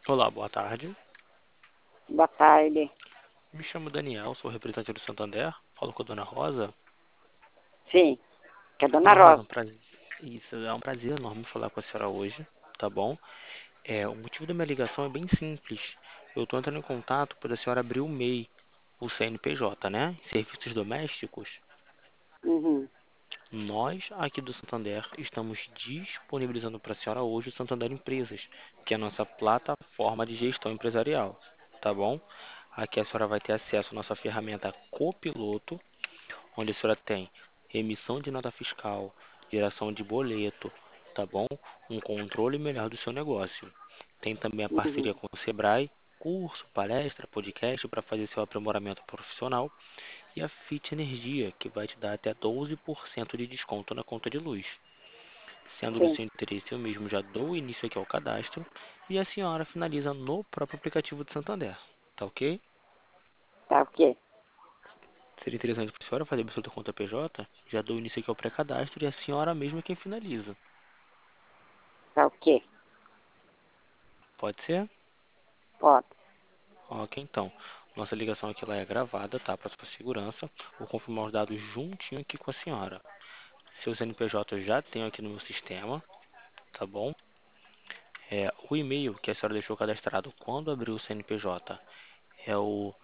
Olá, boa tarde. Boa tarde. Me chamo Daniel, sou representante do Santander. Falo com a dona Rosa. Sim, que é Dona Dona Rosa, Rosa. Isso é um prazer enorme falar com a senhora hoje, tá bom? O motivo da minha ligação é bem simples. Eu estou entrando em contato para a senhora abrir o MEI, o CNPJ, né? Serviços Domésticos. Uhum, Nós, aqui do Santander, estamos disponibilizando para a senhora hoje o Santander Empresas, que é a nossa plataforma de gestão empresarial, tá bom? Aqui a senhora vai ter acesso à nossa ferramenta Copiloto, onde a senhora tem emissão de nota fiscal, geração de boleto, tá bom? Um controle melhor do seu negócio. Tem também a uhum, parceria com o Sebrae, curso, palestra, podcast para fazer seu aprimoramento profissional e a Fit Energia, que vai te dar até 12% de desconto na conta de luz. Sendo do sim. seu interesse, eu mesmo já dou início aqui ao cadastro e a senhora finaliza no próprio aplicativo de Santander. Tá ok? Tá o quê? Seria interessante para a senhora fazer a abertura da conta PJ? Já dou início aqui ao pré-cadastro e a senhora mesma é quem finaliza. Tá o quê? Pode ser? Pode. Ok, então. Nossa ligação aqui lá é gravada, tá? Para sua segurança. Vou confirmar os dados juntinho aqui com a senhora. Seu CNPJ eu já tenho aqui no meu sistema, tá bom? O e-mail que a senhora deixou cadastrado quando abriu o CNPJ é o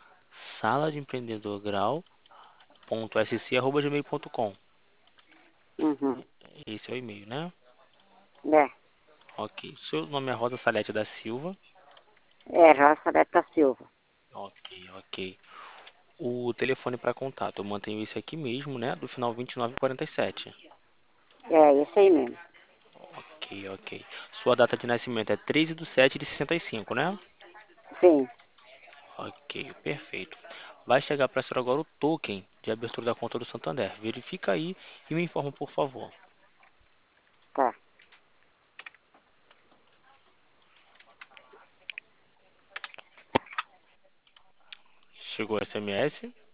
saladeempreendedorgrau.sc@gmail.com. Uhum. Esse é o e-mail, né? É, Ok. Seu nome é Rosa Salete da Silva. Roça Beta Silva. Ok, ok. O telefone para contato, eu mantenho esse aqui mesmo, né? Do final 2947. É, esse aí mesmo. Ok, ok. Sua data de nascimento é 13/7/65, né? Sim, Ok, perfeito. Vai chegar para a senhora agora o token de abertura da conta do Santander. Verifica aí e me informa, por favor. tá. Chegou o SMS?